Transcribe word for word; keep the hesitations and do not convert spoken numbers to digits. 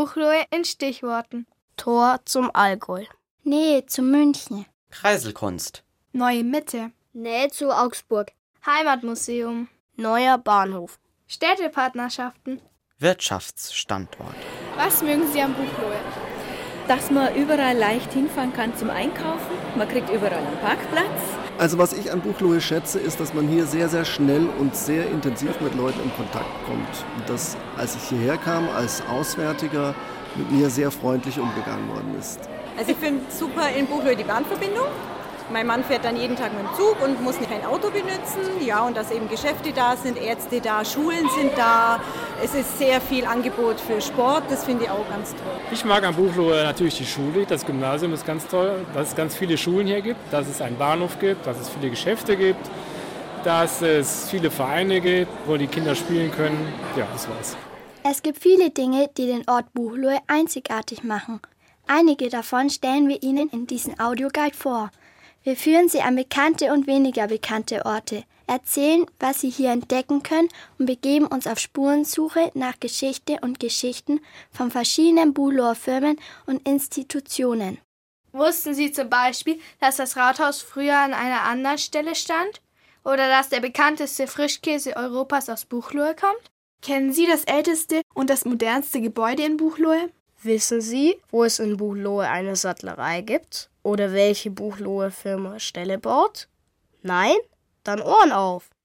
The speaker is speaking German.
Buchloe in Stichworten. Tor zum Allgäu. Nähe zu München. Kreiselkunst. Neue Mitte. Nähe zu Augsburg. Heimatmuseum. Neuer Bahnhof. Städtepartnerschaften. Wirtschaftsstandort. Was mögen Sie am Buchloe? Dass man überall leicht hinfahren kann zum Einkaufen. Man kriegt überall einen Parkplatz. Also was ich an Buchloe schätze, ist, dass man hier sehr, sehr schnell und sehr intensiv mit Leuten in Kontakt kommt. Und dass, als ich hierher kam, als Auswärtiger, mit mir sehr freundlich umgegangen worden ist. Also ich finde super in Buchloe die Bahnverbindung. Mein Mann fährt dann jeden Tag mit dem Zug und muss kein Auto benutzen. Ja, und dass eben Geschäfte da sind, Ärzte da, Schulen sind da. Es ist sehr viel Angebot für Sport, das finde ich auch ganz toll. Ich mag an Buchloe natürlich die Schule, das Gymnasium ist ganz toll, dass es ganz viele Schulen hier gibt, dass es einen Bahnhof gibt, dass es viele Geschäfte gibt, dass es viele Vereine gibt, wo die Kinder spielen können. Ja, das war's. Es gibt viele Dinge, die den Ort Buchloe einzigartig machen. Einige davon stellen wir Ihnen in diesem Audioguide vor. Wir führen Sie an bekannte und weniger bekannte Orte, erzählen, was Sie hier entdecken können und begeben uns auf Spurensuche nach Geschichte und Geschichten von verschiedenen Buchloer Firmen und Institutionen. Wussten Sie zum Beispiel, dass das Rathaus früher an einer anderen Stelle stand? Oder dass der bekannteste Frischkäse Europas aus Buchloe kommt? Kennen Sie das älteste und das modernste Gebäude in Buchloe? Wissen Sie, wo es in Buchloe eine Sattlerei gibt? Oder welche Buchloe Firma Ställe baut? Nein? Dann Ohren auf!